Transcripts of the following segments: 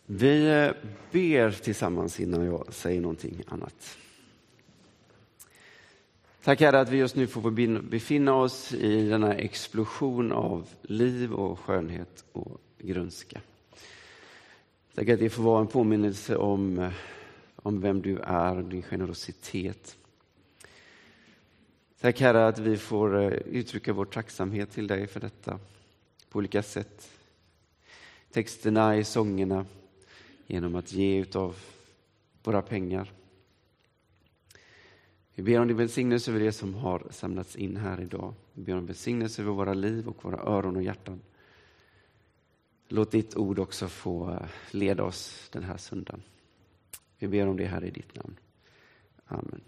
Vi ber tillsammans innan jag säger någonting annat. Tack Herre att vi just nu får befinna oss i denna explosion av liv och skönhet och grönska. Tack att det får vara en påminnelse om vem du är, din generositet. Tack Herre att vi får uttrycka vår tacksamhet till dig för detta på olika sätt. Texterna i sångerna, genom att ge utav våra pengar. Vi ber om din välsignelse över det som har samlats in här idag. Vi ber om välsignelse över våra liv och våra öron och hjärtan. Låt ditt ord också få leda oss den här söndagen. Vi ber om det här i ditt namn. Amen.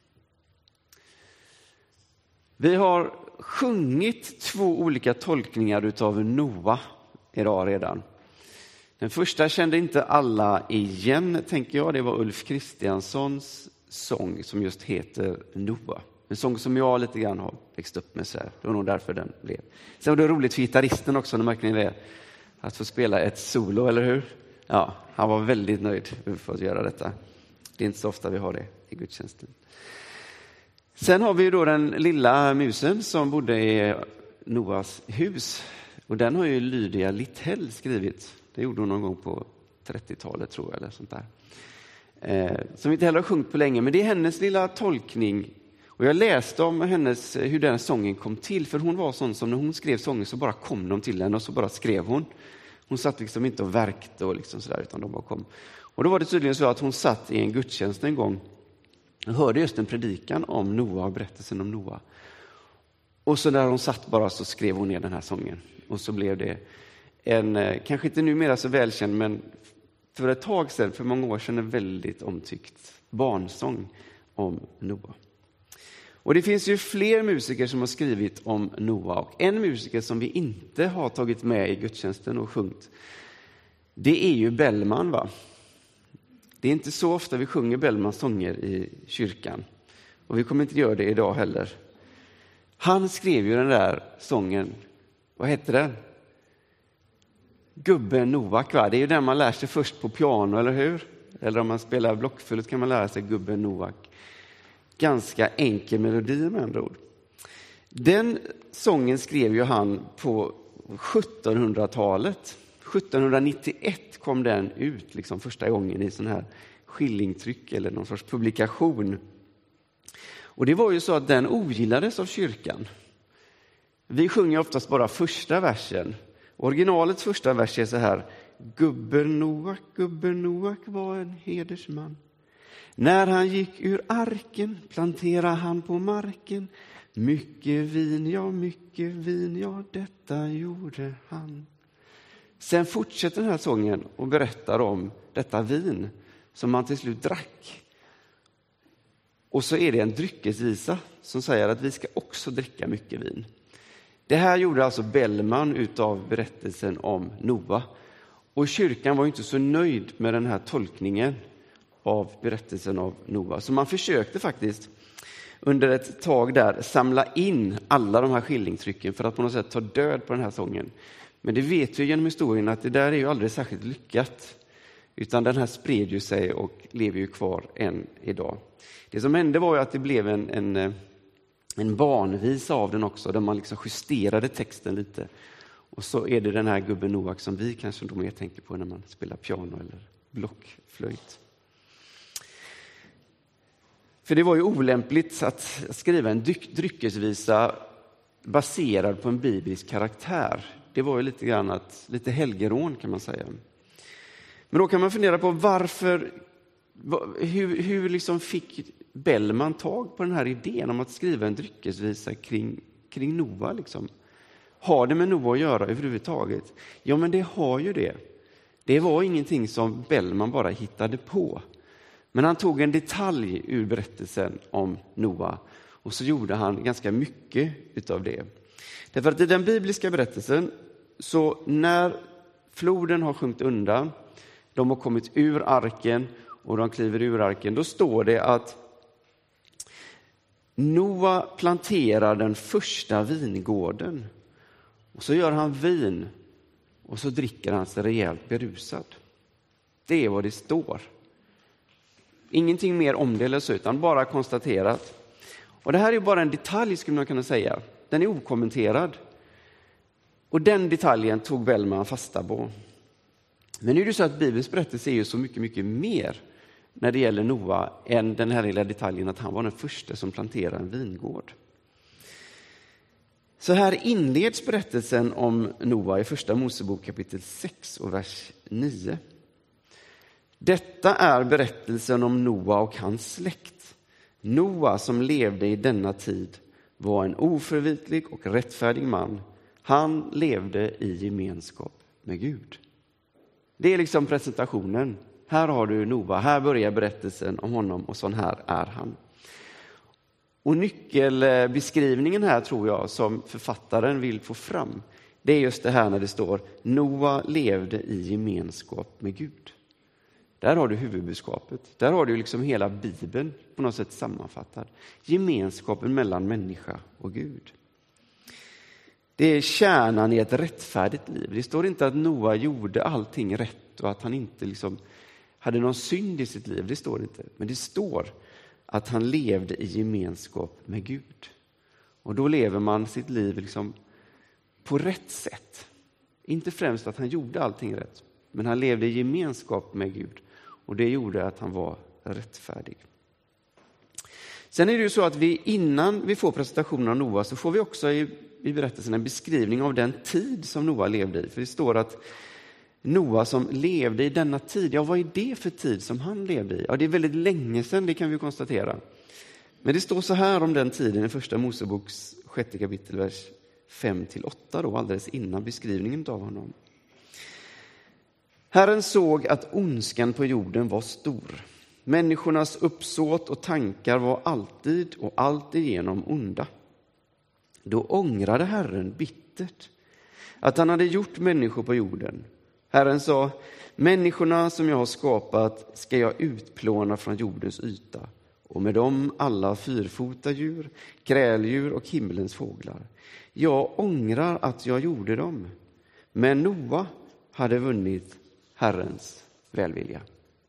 Vi har sjungit 2 olika tolkningar utav Noa idag redan. Den första kände inte alla igen, tänker jag. Det var Ulf Kristianssons sång som just heter Noa. En sång som jag lite grann har växt upp med. Så här. Det var nog därför den blev. Sen var det roligt för gitarristen också, när märker ni det? Att få spela ett solo, eller hur? Ja, han var väldigt nöjd för att göra detta. Det är inte så ofta vi har det i gudstjänsten. Sen har vi ju då den lilla musen som bodde i Noas hus. Och den har ju Lydia Littell skrivit. Det gjorde hon någon gång på 30-talet tror jag, eller sånt där. Som vi inte heller har sjungit på länge, men det är hennes lilla tolkning. Och jag läste om hur den sången kom till, för hon var sån som när hon skrev sången så bara kom de till henne och så bara skrev hon. Hon satt liksom inte och verkte och liksom sådär, utan de bara kom. Och då var det tydligen så att hon satt i en gudstjänst en gång och hörde just en predikan om Noa och berättelsen om Noa. Och så när hon satt bara så skrev hon ner den här sången. Och så blev det en, kanske inte numera så välkänd, men för ett tag sedan, för många år sedan, en väldigt omtyckt barnsång om Noa. Och det finns ju fler musiker som har skrivit om Noa. Och en musiker som vi inte har tagit med i gudstjänsten och sjungit, det är ju Bellman, va? Det är inte så ofta vi sjunger Bellmans sånger i kyrkan. Och vi kommer inte göra det idag heller. Han skrev ju den där sången, vad heter den? Gubben Novak, va? Det är ju den man lär sig först på piano, eller hur? Eller om man spelar blockflöjt kan man lära sig Gubben Novak. Ganska enkel melodi med andra ord. Den sången skrev ju han på 1700-talet. 1791 kom den ut liksom första gången i sån här skillingtryck eller någon sorts publikation. Och det var ju så att den ogillades av kyrkan. Vi sjunger oftast bara första versen. Originalets första vers är så här: Gubben Novak var en hedersman. När han gick ur arken planterade han på marken. Mycket vin, ja, detta gjorde han. Sen fortsätter den här sången och berättar om detta vin som man till slut drack. Och så är det en dryckesvisa som säger att vi ska också dricka mycket vin. Det här gjorde alltså Bellman utav berättelsen om Noa. Och kyrkan var inte så nöjd med den här tolkningen av berättelsen av Noa. Så man försökte faktiskt under ett tag där samla in alla de här skillingtrycken för att på något sätt ta död på den här sången. Men det vet vi genom historien att det där är ju aldrig särskilt lyckat. Utan den här spred ju sig och lever ju kvar än idag. Det som hände var ju att det blev en barnvisa av den också, där man liksom justerade texten lite. Och så är det den här Gubben Novak som vi kanske då mer tänker på när man spelar piano eller blockflöjt. För det var ju olämpligt att skriva en dryckesvisa baserad på en biblisk karaktär. Det var ju lite helgerån kan man säga. Men då kan man fundera på hur liksom fick Bellman tag på den här idén om att skriva en dryckesvisa kring Noa liksom. Har det med Noa att göra överhuvudtaget? Ja, men det har ju det. Det var ingenting som Bellman bara hittade på. Men han tog en detalj ur berättelsen om Noa och så gjorde han ganska mycket utav det. Därför att i den bibliska berättelsen, så när floden har sjunkit undan, de har kommit ur arken och de kliver ur arken, då står det att Noa planterar den första vingården och så gör han vin och så dricker han sig rejält berusad. Det är vad det står. Ingenting mer om det eller så, utan bara konstaterat. Och det här är ju bara en detalj skulle man kunna säga. Den är okommenterad. Och den detaljen tog Bellman fasta på. Men nu är det så att Bibelns berättelse är ju så mycket, mycket mer när det gäller Noa än den här lilla detaljen att han var den första som planterade en vingård. Så här inleds berättelsen om Noa i första Mosebok kapitel 6 och vers 9. Detta är berättelsen om Noa och hans släkt. Noa som levde i denna tid var en oförvitlig och rättfärdig man. Han levde i gemenskap med Gud. Det är liksom presentationen. Här har du Noa, här börjar berättelsen om honom och sån här är han. Och nyckelbeskrivningen här tror jag som författaren vill få fram, det är just det här när det står Noa levde i gemenskap med Gud. Där har du huvudbudskapet. Där har du liksom hela Bibeln på något sätt sammanfattad. Gemenskapen mellan människa och Gud. Det är kärnan i ett rättfärdigt liv. Det står inte att Noa gjorde allting rätt och att han inte liksom hade någon synd i sitt liv. Det står inte. Men det står att han levde i gemenskap med Gud. Och då lever man sitt liv liksom på rätt sätt. Inte främst att han gjorde allting rätt. Men han levde i gemenskap med Gud. Och det gjorde att han var rättfärdig. Sen är det ju så att innan vi får presentationen av Noa så får vi också i berättelsen en beskrivning av den tid som Noa levde i. För det står att Noa som levde i denna tid, ja vad är det för tid som han levde i? Ja det är väldigt länge sedan, det kan vi konstatera. Men det står så här om den tiden i första Moseboks 6 kapitel vers 5-8 då, alldeles innan beskrivningen av honom. Herren såg att ondskan på jorden var stor. Människornas uppsåt och tankar var alltid och alltigenom onda. Då ångrade Herren bittert att han hade gjort människor på jorden. Herren sa, människorna som jag har skapat ska jag utplåna från jordens yta. Och med dem alla fyrfota djur, kräldjur och himlens fåglar. Jag ångrar att jag gjorde dem. Men Noa hade vunnit Herrens välvilja.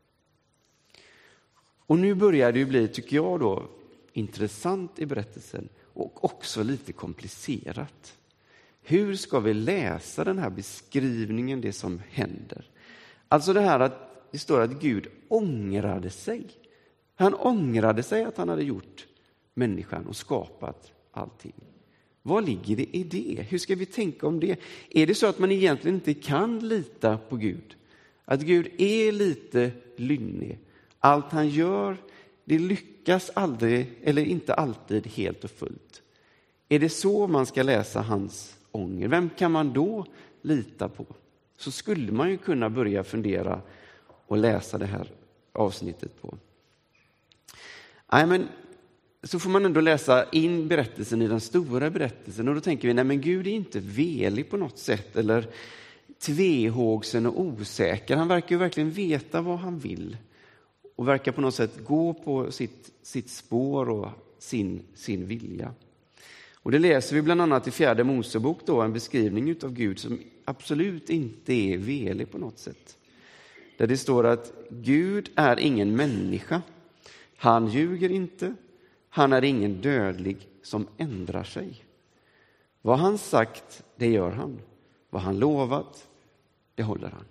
Och nu börjar det ju bli, tycker jag då, intressant i berättelsen och också lite komplicerat. Hur ska vi läsa den här beskrivningen, det som händer? Alltså det här att det står att Gud ångrade sig. Han ångrade sig att han hade gjort människan och skapat allting. Vad ligger det i det? Hur ska vi tänka om det? Är det så att man egentligen inte kan lita på Gud? Att Gud är lite lynnig. Allt han gör, det lyckas aldrig eller inte alltid helt och fullt. Är det så man ska läsa hans ånger? Vem kan man då lita på? Så skulle man ju kunna börja fundera och läsa det här avsnittet på. Nej, men så får man ändå läsa in berättelsen i den stora berättelsen. Och då tänker vi, nej men Gud är inte velig på något sätt eller tvehågsen och osäker. Han verkar ju verkligen veta vad han vill. Och verkar på något sätt gå på sitt spår och sin vilja. Och det läser vi bland annat i fjärde Mosebok då, en beskrivning av Gud som absolut inte är velig på något sätt. Där det står att Gud är ingen människa. Han ljuger inte. Han är ingen dödlig som ändrar sig. Vad han sagt, det gör han. Vad han lovat, det håller han.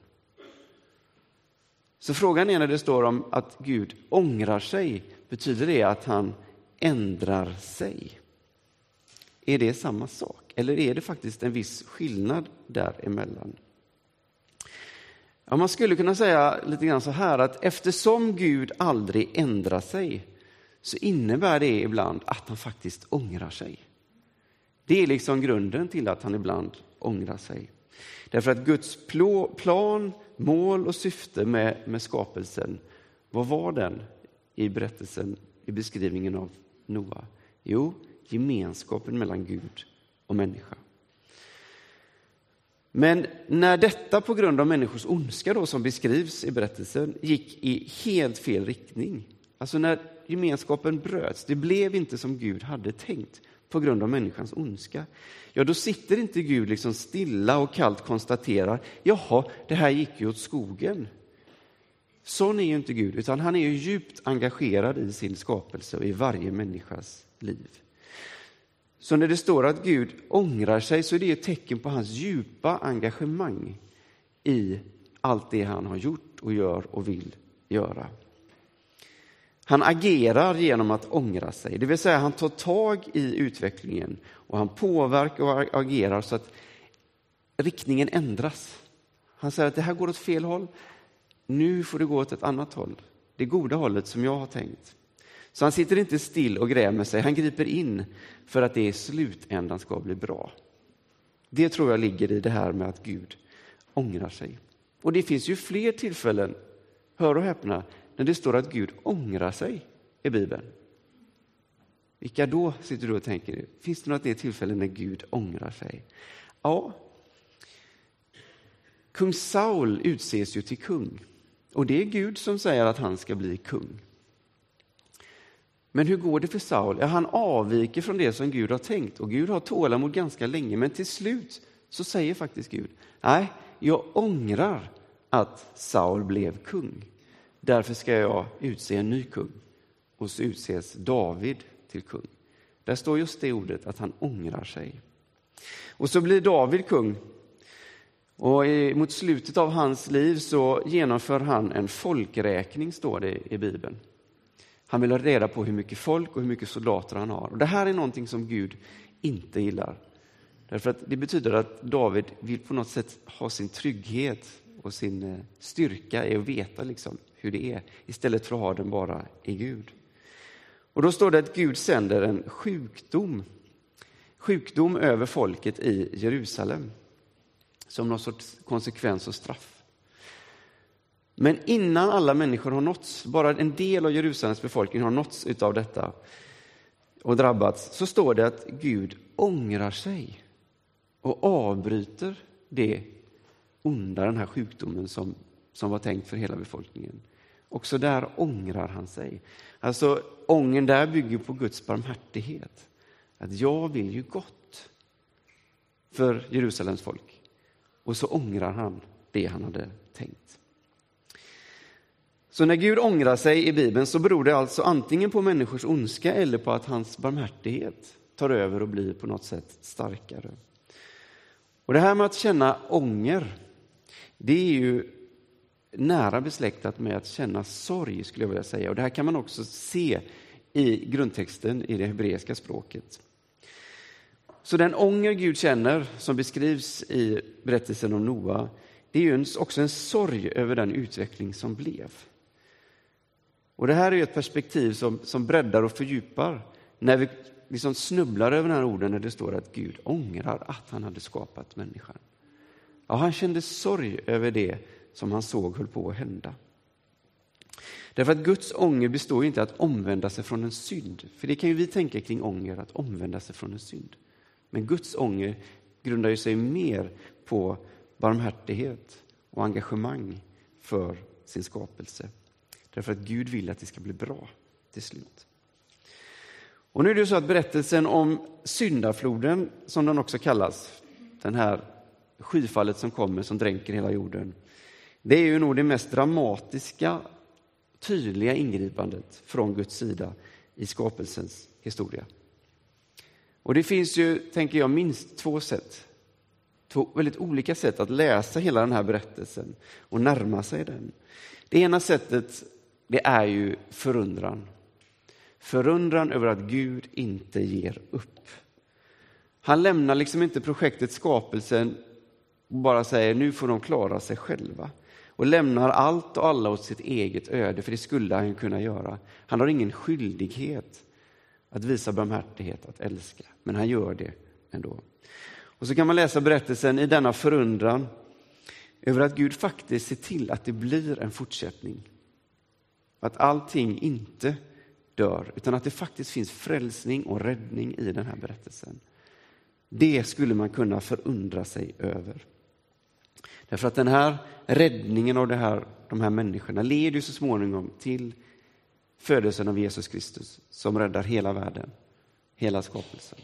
Så frågan är när det står om att Gud ångrar sig, betyder det att han ändrar sig? Är det samma sak? Eller är det faktiskt en viss skillnad däremellan? Ja, man skulle kunna säga lite grann så här att eftersom Gud aldrig ändrar sig så innebär det ibland att han faktiskt ångrar sig. Det är liksom grunden till att han ibland ångrar sig. Därför att Guds plan, mål och syfte med skapelsen, vad var den i berättelsen, i beskrivningen av Noa? Jo, gemenskapen mellan Gud och människa. Men när detta på grund av människors ondska då, som beskrivs i berättelsen, gick i helt fel riktning. Alltså när gemenskapen bröts, det blev inte som Gud hade tänkt på grund av människans ondska. Ja, då sitter inte Gud liksom stilla och kallt konstaterar, jaha, det här gick ju åt skogen. Sån är ju inte Gud, utan han är ju djupt engagerad i sin skapelse och i varje människas liv. Så när det står att Gud ångrar sig så är det ett tecken på hans djupa engagemang i allt det han har gjort och gör och vill göra. Han agerar genom att ångra sig, det vill säga han tar tag i utvecklingen och han påverkar och agerar så att riktningen ändras. Han säger att det här går åt fel håll, nu får det gå åt ett annat håll. Det goda hållet som jag har tänkt. Så han sitter inte still och grämer sig, han griper in för att det i slutändan ska bli bra. Det tror jag ligger i det här med att Gud ångrar sig. Och det finns ju fler tillfällen, hör och häpna, när det står att Gud ångrar sig i Bibeln. Vilka då, sitter du och tänker? Finns det något tillfälle när Gud ångrar sig? Ja, kung Saul utses ju till kung. Och det är Gud som säger att han ska bli kung. Men hur går det för Saul? Ja, han avviker från det som Gud har tänkt. Och Gud har tålamod ganska länge. Men till slut så säger faktiskt Gud: nej, jag ångrar att Saul blev kung. Därför ska jag utse en ny kung. Och så utses David till kung. Där står just det ordet, att han ångrar sig. Och så blir David kung. Och mot slutet av hans liv så genomför han en folkräkning, står det i Bibeln. Han vill ha reda på hur mycket folk och hur mycket soldater han har. Och det här är någonting som Gud inte gillar. Därför att det betyder att David vill på något sätt ha sin trygghet och sin styrka i att veta liksom hur det är, istället för att ha den bara i Gud. Och då står det att Gud sänder en sjukdom över folket i Jerusalem som någon sorts konsekvens och straff. Men innan alla människor har nåtts, bara en del av Jerusalems befolkning har nåtts utav detta och drabbats, så står det att Gud ångrar sig och avbryter det onda, den här sjukdomen som var tänkt för hela befolkningen. Också där ångrar han sig. Alltså ången där bygger på Guds barmhärtighet. Att jag vill ju gott för Jerusalems folk. Och så ångrar han det han hade tänkt. Så när Gud ångrar sig i Bibeln så beror det alltså antingen på människors ondska eller på att hans barmhärtighet tar över och blir på något sätt starkare. Och det här med att känna ånger, det är ju nära besläktat med att känna sorg, skulle jag vilja säga. Och det här kan man också se i grundtexten i det hebreiska språket. Så den ånger Gud känner som beskrivs i berättelsen om Noa, det är ju också en sorg över den utveckling som blev. Och det här är ju ett perspektiv som breddar och fördjupar när vi liksom snubblar över den här orden när det står att Gud ångrar att han hade skapat människan. Ja, han kände sorg över det som han såg höll på att hända. Därför att Guds ånger består ju inte att omvända sig från en synd. För det kan ju vi tänka kring ånger, att omvända sig från en synd. Men Guds ånger grundar ju sig mer på barmhärtighet och engagemang för sin skapelse. Därför att Gud vill att det ska bli bra till slut. Och nu är det så att berättelsen om syndafloden, som den också kallas, den här skyfallet som kommer, som dränker hela jorden, det är ju nog det mest dramatiska, tydliga ingripandet från Guds sida i skapelsens historia. Och det finns ju, tänker jag, minst två väldigt olika sätt att läsa hela den här berättelsen och närma sig den. Det ena sättet, det är ju förundran. Förundran över att Gud inte ger upp. Han lämnar liksom inte projektet skapelsen och bara säger nu får de klara sig själva. Och lämnar allt och alla åt sitt eget öde, för det skulle han kunna göra. Han har ingen skyldighet att visa barmhärtighet, att älska. Men han gör det ändå. Och så kan man läsa berättelsen i denna förundran över att Gud faktiskt ser till att det blir en fortsättning. Att allting inte dör, utan att det faktiskt finns frälsning och räddning i den här berättelsen. Det skulle man kunna förundra sig över. Därför att den här räddningen av de här människorna leder ju så småningom till födelsen av Jesus Kristus som räddar hela världen, hela skapelsen.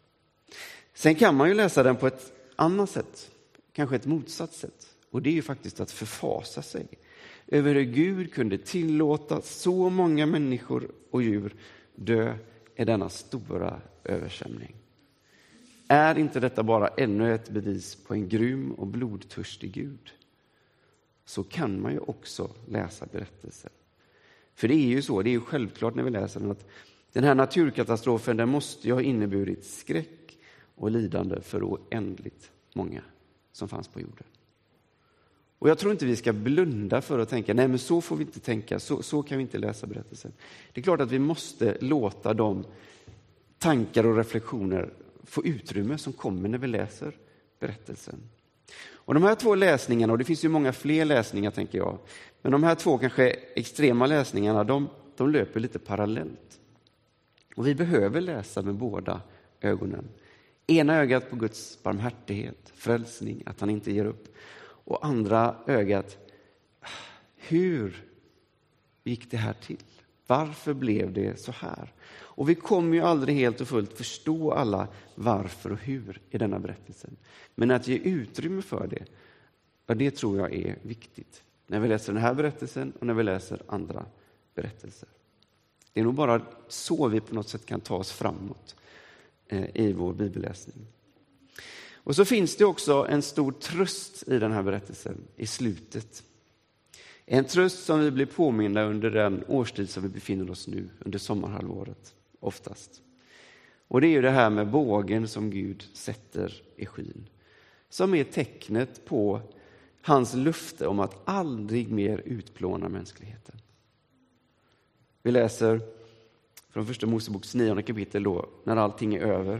Sen kan man ju läsa den på ett annat sätt, kanske ett motsatt sätt. Och det är ju faktiskt att förfasa sig. över hur Gud kunde tillåta så många människor och djur dö i denna stora översvämning. Är inte detta bara ännu ett bevis på en grym och blodtörstig Gud? Så kan man ju också läsa berättelsen. För det är ju så, det är ju självklart när vi läser den, att den här naturkatastrofen, den måste ju ha inneburit skräck och lidande för oändligt många som fanns på jorden. Och jag tror inte vi ska blunda för att tänka, nej men så får vi inte tänka, så kan vi inte läsa berättelsen. Det är klart att vi måste låta de tankar och reflektioner få utrymme som kommer när vi läser berättelsen. Och de här två läsningarna, och det finns ju många fler läsningar tänker jag, men de här två kanske extrema läsningarna, de löper lite parallellt. Och vi behöver läsa med båda ögonen. Ena ögat på Guds barmhärtighet, frälsning, att han inte ger upp. Och andra ögat, hur gick det här till? Varför blev det så här? Och vi kommer ju aldrig helt och fullt förstå alla varför och hur i denna berättelsen. Men att ge utrymme för det, det tror jag är viktigt. När vi läser den här berättelsen och när vi läser andra berättelser. Det är nog bara så vi på något sätt kan ta oss framåt i vår bibelläsning. Och så finns det också en stor tröst i den här berättelsen i slutet. En tröst som vi blir påminna under den årstid som vi befinner oss nu, under sommarhalvåret oftast. Och det är ju det här med bågen som Gud sätter i skyn. Som är tecknet på hans löfte om att aldrig mer utplåna mänskligheten. Vi läser från första Moseboks 9:e kapitel då, när allting är över.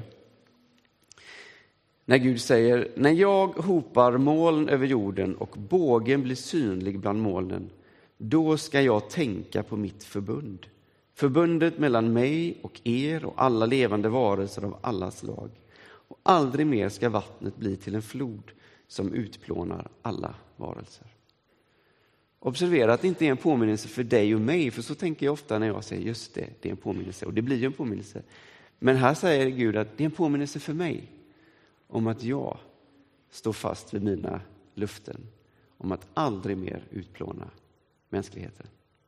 När Gud säger, när jag hopar moln över jorden och bågen blir synlig bland molnen, då ska jag tänka på mitt förbund. Förbundet mellan mig och er och alla levande varelser av alla slag. Och aldrig mer ska vattnet bli till en flod som utplånar alla varelser. Observera att det inte är en påminnelse för dig och mig, för så tänker jag ofta när jag säger just det är en påminnelse, och det blir ju en påminnelse. Men här säger Gud att det är en påminnelse för mig om att jag står fast vid mina löften om att aldrig mer utplåna mänskligheten.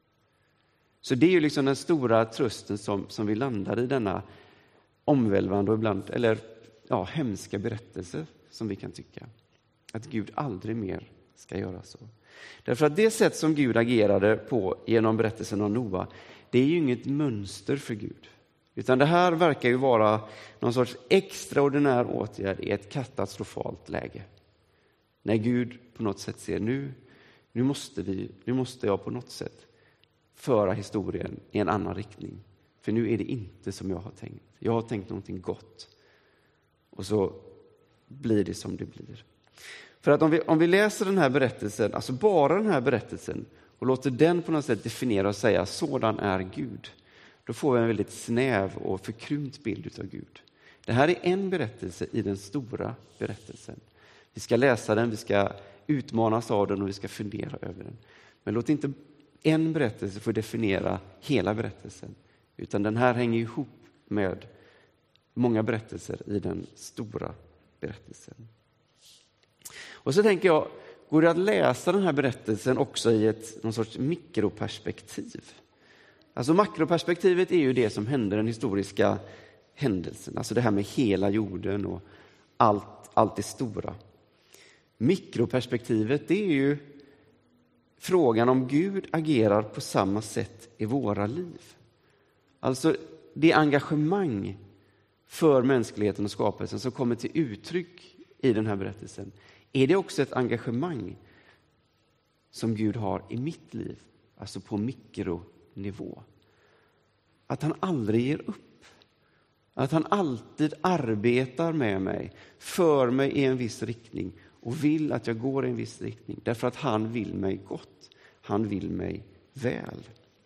Så det är ju liksom den stora trösten som vi landar i denna omvälvande och ibland, eller hemska berättelse som vi kan tycka. Att Gud aldrig mer ska göra så. Därför att det sätt som Gud agerade på genom berättelsen om Noa, det är ju inget mönster för Gud. Utan det här verkar ju vara någon sorts extraordinär åtgärd i ett katastrofalt läge. När Gud på något sätt ser, nu måste jag på något sätt föra historien i en annan riktning. För nu är det inte som jag har tänkt. Jag har tänkt någonting gott. Och så blir det som det blir. För att om vi läser den här berättelsen, alltså bara den här berättelsen, och låter den på något sätt definiera och säga sådan är Gud, då får vi en väldigt snäv och förkrympt bild av Gud. Det här är en berättelse i den stora berättelsen. Vi ska läsa den, vi ska utmanas av den och vi ska fundera över den. Men låt inte en berättelse få definiera hela berättelsen, utan den här hänger ihop med många berättelser i den stora berättelsen. Och så tänker jag, går det att läsa den här berättelsen också i någon sorts mikroperspektiv? Alltså makroperspektivet är ju det som händer, den historiska händelsen. Alltså det här med hela jorden och allt det stora. Mikroperspektivet, det är ju frågan om Gud agerar på samma sätt i våra liv. Alltså det engagemang för mänskligheten och skapelsen som kommer till uttryck i den här berättelsen. Är det också ett engagemang som Gud har i mitt liv? Alltså på mikronivå. Att han aldrig ger upp. Att han alltid arbetar med mig, för mig i en viss riktning och vill att jag går i en viss riktning. Därför att han vill mig gott. Han vill mig väl.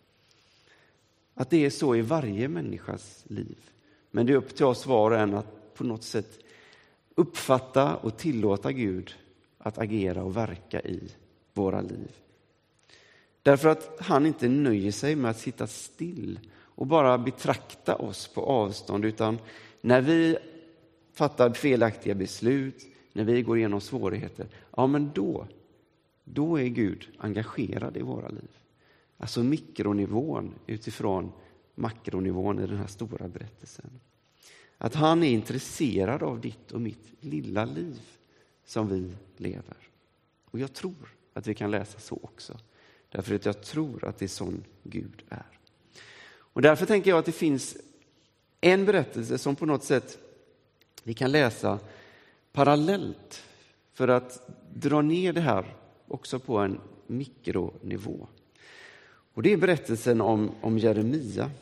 Att det är så i varje människas liv. Men det är upp till oss var och en att på något sätt uppfatta och tillåta Gud att agera och verka i våra liv. Därför att han inte nöjer sig med att sitta still och bara betrakta oss på avstånd, utan när vi fattar felaktiga beslut, när vi går igenom svårigheter, ja men då då är Gud engagerad i våra liv. Alltså mikronivån utifrån makronivån i den här stora berättelsen. Att han är intresserad av ditt och mitt lilla liv som vi lever. Och jag tror att vi kan läsa så också. Därför att jag tror att det är sån Gud är. Och därför tänker jag att det finns en berättelse som på något sätt vi kan läsa parallellt för att dra ner det här också på en mikronivå. Och det är berättelsen om Jeremia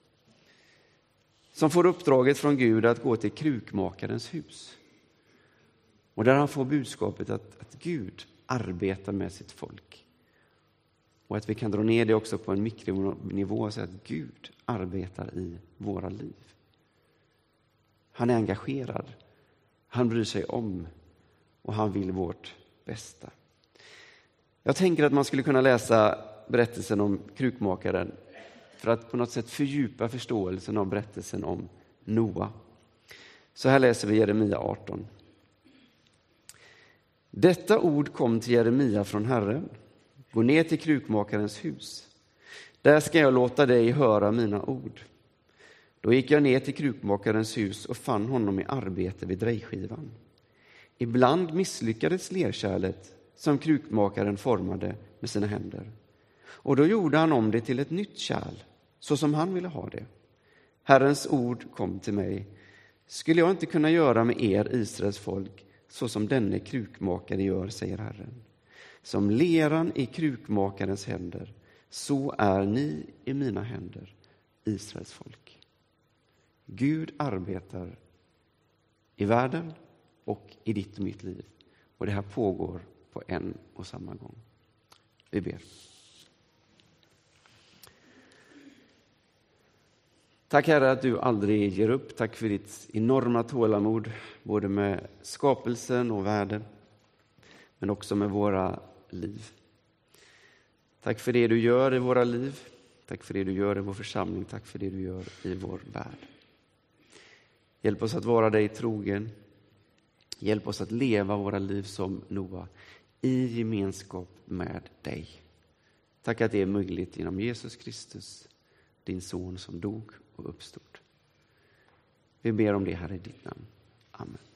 som får uppdraget från Gud att gå till krukmakarens hus. Och där han får budskapet att Gud arbetar med sitt folk. Och att vi kan dra ner det också på en mikronivå och säga att Gud arbetar i våra liv. Han är engagerad. Han bryr sig om och han vill vårt bästa. Jag tänker att man skulle kunna läsa berättelsen om krukmakaren för att på något sätt fördjupa förståelsen av berättelsen om Noa. Så här läser vi Jeremia 18. Detta ord kom till Jeremia från Herren. Gå ner till krukmakarens hus. Där ska jag låta dig höra mina ord. Då gick jag ner till krukmakarens hus och fann honom i arbete vid drejskivan. Ibland misslyckades lerkärlet som krukmakaren formade med sina händer. Och då gjorde han om det till ett nytt kärl, så som han ville ha det. Herrens ord kom till mig. Skulle jag inte kunna göra med er, Israels folk, så som denne krukmakare gör, säger Herren. Som leran i krukmakarens händer, så är ni i mina händer, Israels folk. Gud arbetar i världen och i ditt och mitt liv. Och det här pågår på en och samma gång. Vi ber. Tack Herre att du aldrig ger upp. Tack för ditt enorma tålamod, både med skapelsen och världen, men också med våra liv. Tack för det du gör i våra liv. Tack för det du gör i vår församling. Tack för det du gör i vår värld. Hjälp oss att vara dig trogen. Hjälp oss att leva våra liv som Noa i gemenskap med dig. Tack att det är möjligt genom Jesus Kristus, din son som dog och uppstod. Vi ber om det här i ditt namn. Amen.